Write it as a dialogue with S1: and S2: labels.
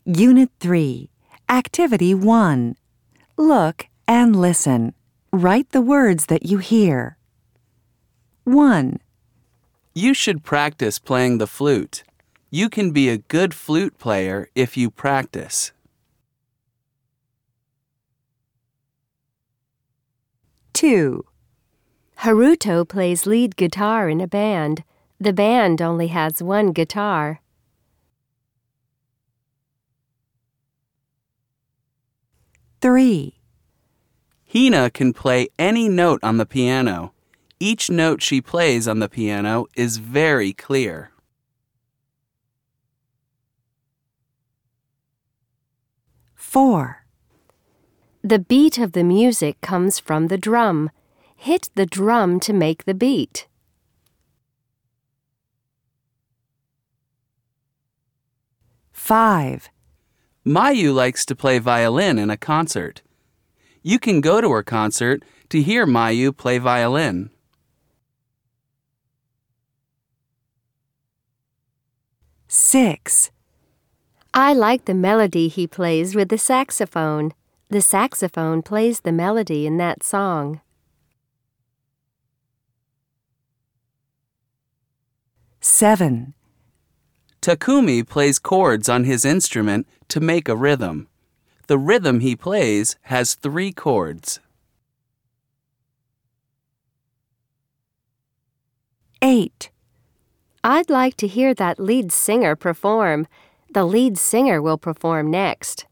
S1: Unit 3, Activity 1. Look and listen. Write the words that you hear. 1,
S2: You should practice playing the flute. You can be a good flute player if you practice.
S1: 2,
S3: Haruto plays lead guitar in a band. The band only has one guitar.
S1: 3,
S2: Hina can play any note on the piano. Each note she plays on the piano is very clear.
S1: 4,
S3: The beat of the music comes from the drum. Hit the drum to make the beat.
S1: 5,
S2: Mayu likes to play violin in a concert. You can go to her concert to hear Mayu play violin.
S1: 6,
S3: I like the melody he plays with the saxophone. The saxophone plays the melody in that song.
S1: 7,
S2: Takumi plays chords on his instrument to make a rhythm. The rhythm he plays has 3 chords.
S1: 8,
S3: I'd like to hear that lead singer perform. The lead singer will perform next.